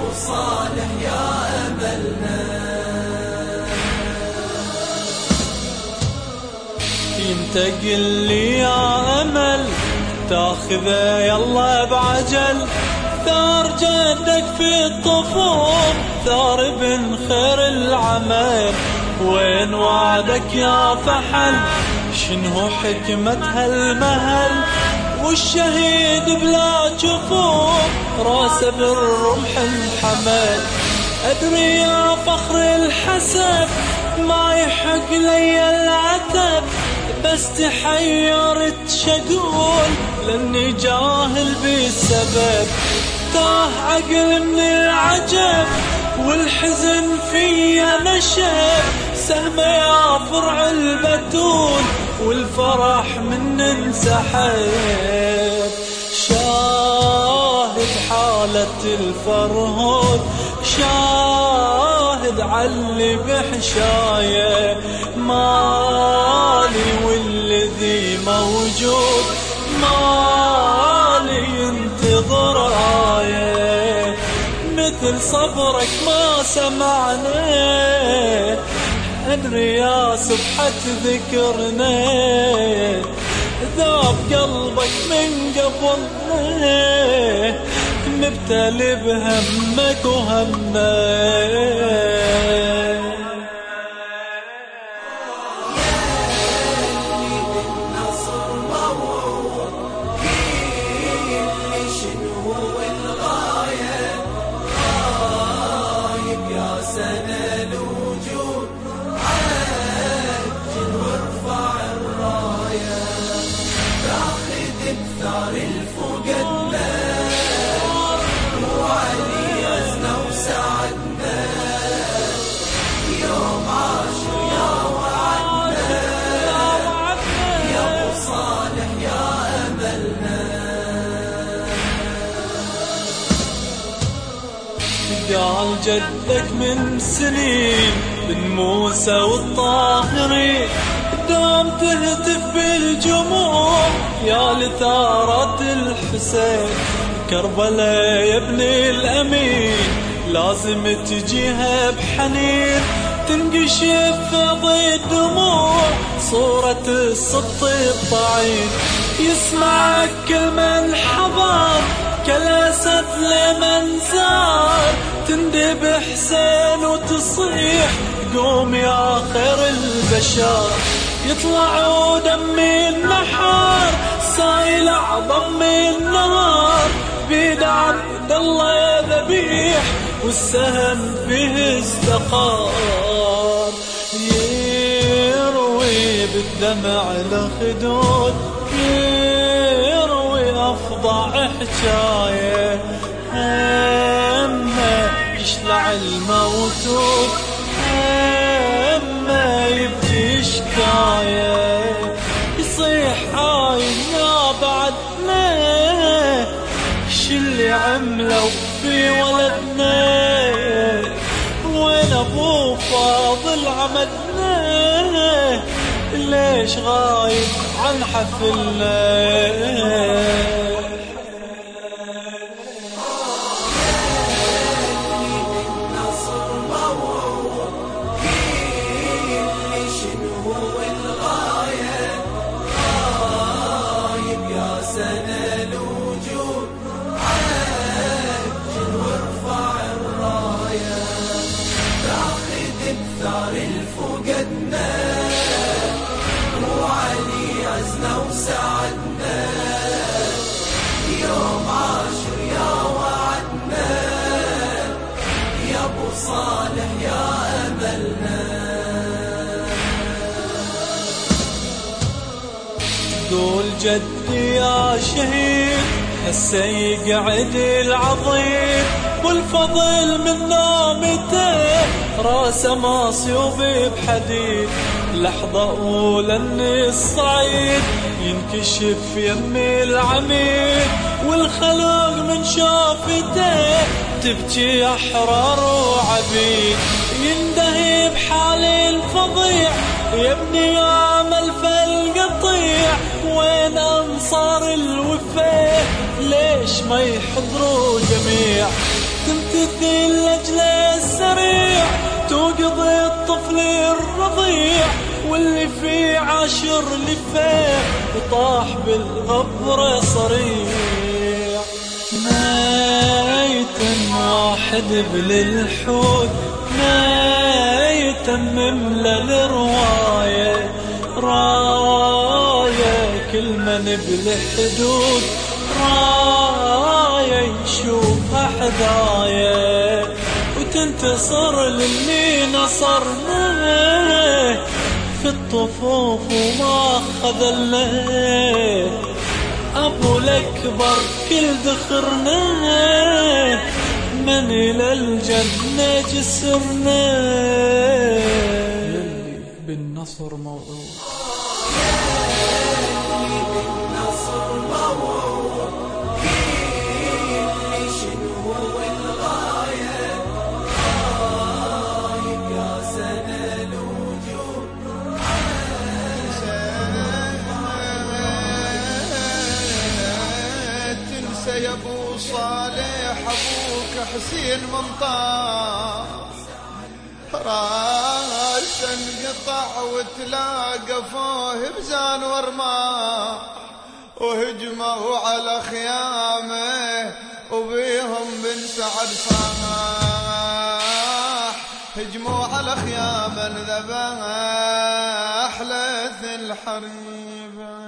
ابو صالح يا املنا. ينتقل لي يا امل تاخذه يلا بعجل، ثار جدك في الطفوف ثار ابن خير العمل، وين وعدك يا فحل شنو حكمة هالمهل، والشهيد بلا جفوف راسه بالرمح الحمل. ادري يا فخر الحسب ما يحق لي العتب، بس تحيرت شقول لاني جاهل بالسبب، تاه عقل من العجب والحزن فيا نشب، سهم يا فرع البتول والفرح من انسحب. شاهد حالة الفرهود شاهد علي بحشاية، مالي والذي موجود مالي ينتظر آية، مثل صبرك ما سمعنا أدري يا صبحة ذكرنا، ذاب قلبك من قبلنا مبتلي بهمك وهمنا. قال جدك من سنين بن موسى والطاهري دام تهتف بالجموع يا لثارة الحسين، كربلاء يا ابن الأمين لازم تجيها بحنين، تنقشف ضي الدموع صورة السبط الطعين، يسمعك كل من حضر كالأسد لمن زار، تندب حسين وتصيح قوم يا خير البشر، يطلعوا دم النحار سايل أعظم النار، بيد عبد الله ذبيح والسهم فيه استقار، يروي بالدمع الخدود يروي أفضع حجاية، همه يشلع الموتود همه يبكي شكاية، يصيح عاينا بعدنا شلي عملوا في ولدنا، وين ابو فاضل عمدنا ليش غايب عن حفلنا. صالح يا أملنا. قول جدي يا شهيد هسه يقعد العظيم، والفضل من نومته راسه مصيوب بحديد، لحظة أولى أن الصعيد ينكشف يمي العميد، والخلق من شافته تبكي أحرار وعبيد، يندهي بحال الفظيع يا ابني يا ملف القطيع، وين أنصار الوفاء ليش ما يحضروا جميع، تمتثل لأجل السريع، توقظ الطفل الرضيع واللي في عاشر لفه وطاح بالغبرة صريع. ما واحد بالحوت ما يتمم للرواية، راية كل من بالحدود راية يشوفها حداية، وتنتصر للي نصرنا في الطفوف وما خذلنا. أبو الأكبر كل ذخرنا من إلى الجنة جسرنا، يلي بالنصر موعود بالنصر موعود، فيه شنو الغاية، غايب يا سنة الوجود تنسى يا ابو صالح ابوك حسين منطاح، راس انقطع وتلاقى فوه بزان ورماح، وهجموا على خيامه وبيهم بن سعد فاح، هجموا على خيامه ذبح لث الحريبه.